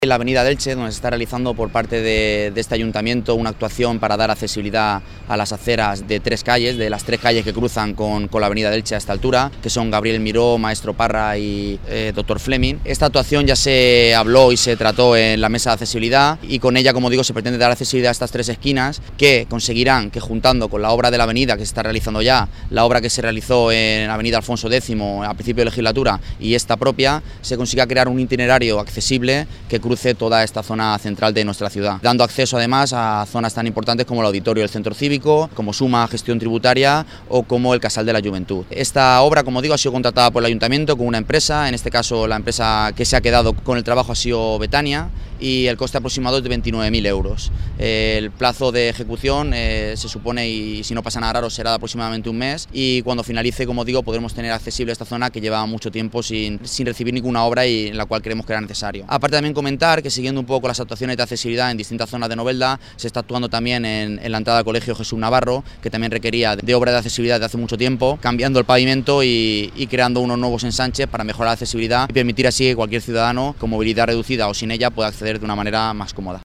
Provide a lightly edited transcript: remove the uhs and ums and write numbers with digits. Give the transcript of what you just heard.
En la avenida de Elche, donde se está realizando por parte de este ayuntamiento una actuación para dar accesibilidad a las aceras de tres calles, de las tres calles que cruzan con la avenida de Elche a esta altura, que son Gabriel Miró, Maestro Parra y Dr. Fleming. Esta actuación ya se habló y se trató en la mesa de accesibilidad y con ella, como digo, se pretende dar accesibilidad a estas tres esquinas que conseguirán que, juntando con la obra de la avenida que se está realizando ya, la obra que se realizó en la avenida Alfonso X a principio de legislatura y esta propia, se consiga crear un itinerario accesible que cruce toda esta zona central de nuestra ciudad, dando acceso además a zonas tan importantes como el auditorio del centro cívico, como Suma Gestión Tributaria o como el Casal de la Juventud. Esta obra, como digo, ha sido contratada por el ayuntamiento con una empresa, en este caso la empresa que se ha quedado con el trabajo ha sido Betania, y el coste aproximado es de 29.000 euros. El plazo de ejecución se supone, y si no pasa nada raro, será de aproximadamente un mes, y cuando finalice, como digo, podremos tener accesible esta zona que lleva mucho tiempo sin recibir ninguna obra y en la cual creemos que era necesario. Aparte, también comentar que, siguiendo un poco las actuaciones de accesibilidad en distintas zonas de Novelda, se está actuando también en la entrada al Colegio Jesús Navarro, que también requería de obra de accesibilidad de hace mucho tiempo, cambiando el pavimento y creando unos nuevos ensanches para mejorar la accesibilidad y permitir así que cualquier ciudadano con movilidad reducida o sin ella pueda acceder de una manera más cómoda.